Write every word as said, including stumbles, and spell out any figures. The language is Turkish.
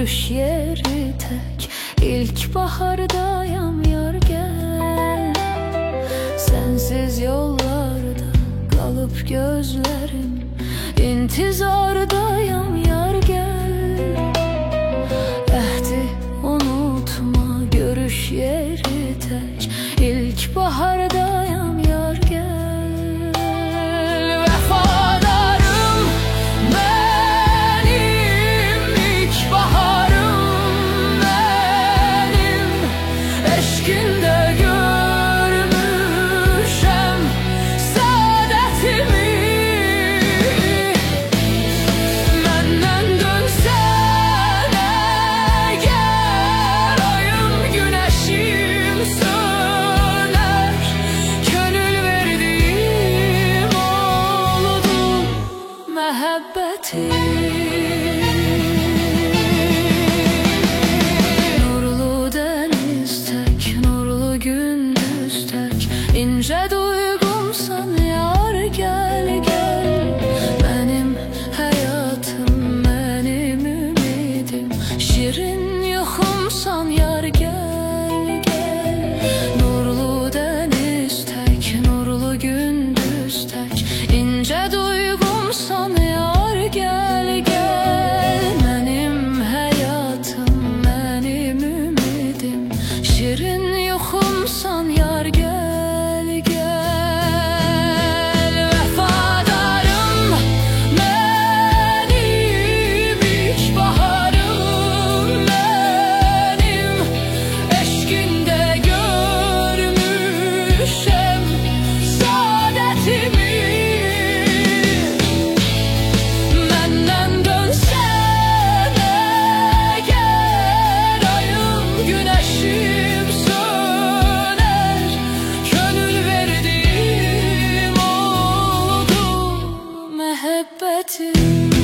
görüş yeri tek. İlk bahardayam yar gel. Sensiz yollarda kalıp gözlerim, intizardayam yar gel. Ehdi unutma, görüş yeri tek. İlk bahardayam yar gel. Vefadarım benim, ilk baharım benim. Eşkinde görmüşem saadetimi. Menden dönsene gel, ayım güneşim söner. Gönül verdiğim oldu mehabbeti. Nurlu deniz tek, nurlu gündüz tek. İnce duygumsan yar gel gel. Benim hayatım, benim ümidim. Şirin yuhumsan yar gel gel. Nurlu deniz tek, nurlu gündüz tek. İnce duygumsan yar gel gel. Benim hayatım, benim ümidim. Şirin yuhumsan yar gel gel. Vefadarım benim, ilk baharım benim. Eşkinde görmüşem saadetimi. Menden dönsene gel, ayım güneşim söner. Gönül verdiğim oldu mehabbetim.